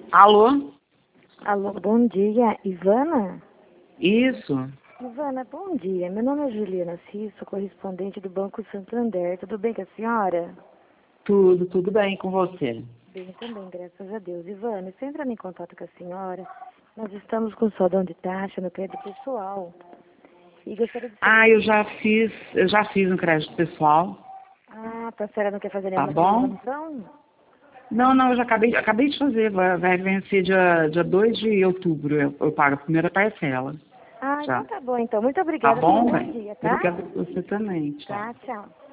Alô? Alô, bom dia. Ivana? Isso. Ivana, bom dia. Meu nome é Juliana Cis, sou correspondente do Banco Santander. Tudo bem com a senhora? Tudo bem com você? Bem também, graças a Deus. Ivana, estou entrando em contato com a senhora. Nós estamos com soldão de taxa no crédito pessoal. E gostaria de saber... Eu já fiz um crédito pessoal. Ah, a senhora não quer fazer Tá nenhuma bom? reclamação? Não, eu já acabei de fazer. Vai vencer dia 2 de outubro. Eu pago a primeira parcela. Ah, Já. então tá bom, então. Muito Tá obrigada. Tenha um bom, bom bem? dia, tá? Obrigada por você também. Tchau. Tá, tchau.